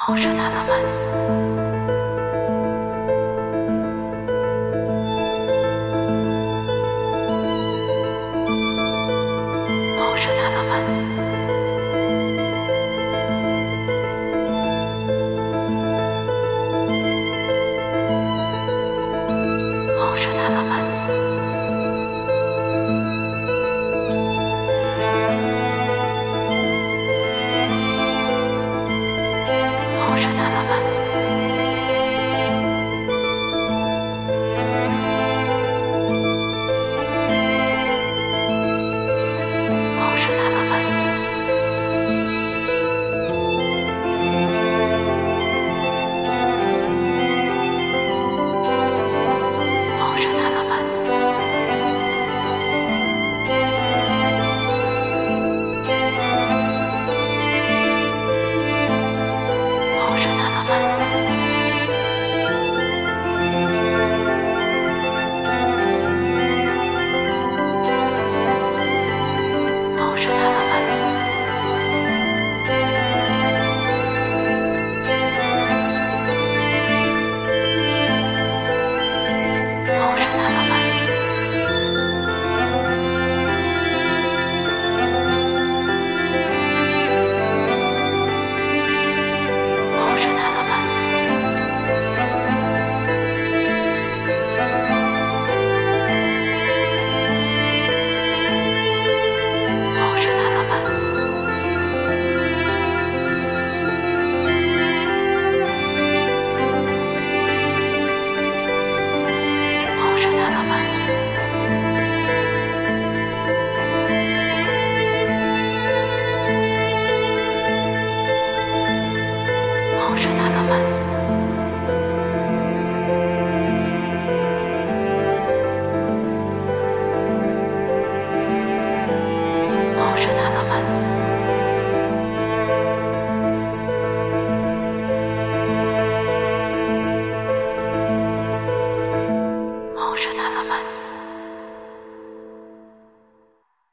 Ocean elements. Ocean elements. Ocean elements. Ocean elements. Ocean elements. Ocean elements. Ocean elements. Ocean elements. Ocean elements. Ocean elements. Ocean elements. Ocean elements. Ocean elements.